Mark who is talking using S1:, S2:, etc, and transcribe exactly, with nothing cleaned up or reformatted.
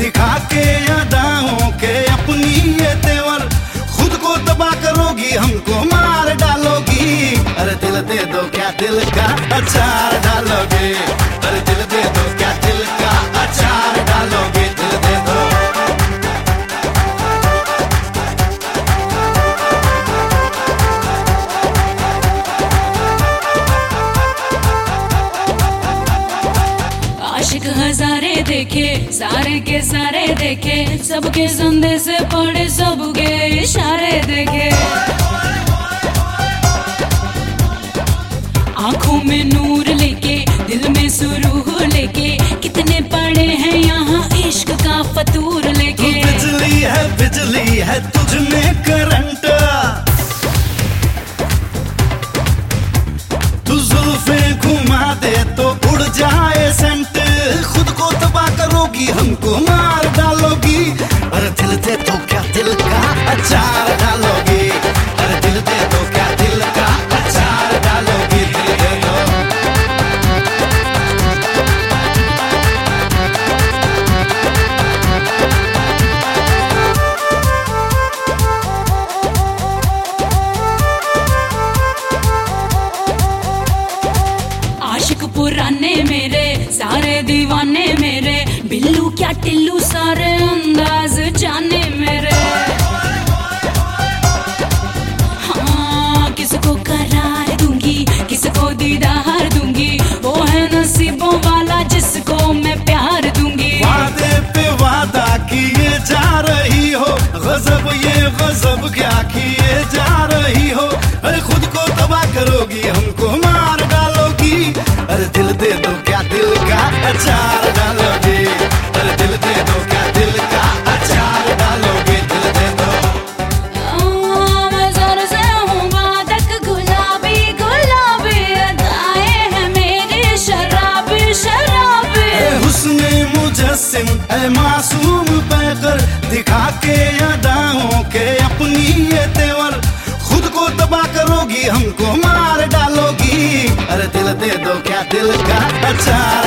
S1: दिखा के अदाओं के अपनी ये तेवर, खुद को तबाह करोगी हमको मार डालोगी। अरे दिल दे दो क्या दिल का अचार डालोगे, अरे दिल दे दो क्या दिल का अचार डालोगे, दिल दे दो।
S2: आशिक हजारे देखे, सारे के सारे देखे, सबके संदेश पढ़े, सबके इशारे देखे। आंखों में नूर लेके, दिल में सुरूह लेके, कितने पड़े हैं यहाँ इश्क का फतूर लेके।
S1: तू बिजली है बिजली है तुझ में करंट, तू जुल्फे घुमा दे तो उड़ जाए सेंट, खुद को तबाह करोगी हमको मार डालोगी। अरे दिल दे दो क्या दिल का अचार डालोगी, अरे दिल दे दो क्या दिल का अचार डालोगी, दिल दे दो।
S2: आशिक पुराने मेरे, सारे दीवाने मेरे, बिल्लू क्या टिल्लू सारे अंदाज जाने मेरे। हाँ, किसको करार दूंगी, किसको दीदार दूंगी, वो है नसीबों वाला जिसको मैं प्यार दूंगी।
S1: वादे पे वादा किए जा रही हो, गजब ये गजब क्या किए जा रही हो। अरे खुद को तबाह करोगी हमको मार डालोगी, अरे दिल दे दो क्या दिल का अचार डालोगे, अरे दिल दे दो क्या दिल का अचार डालोगे, दिल दे दो।
S2: आ, मैं जोर से हूँ वादक, गुलाबी गुलाबी अदाएं हैं मेरी शराबी शराबी।
S1: अरे हुस्ने मुजस्सिम है मासूम पैकर, दिखा के अदाओं के अपनी ये तेवर, खुद को तबाह करोगी हमको मार डालोगी। अरे दिल दे दो क्या दिल का अचार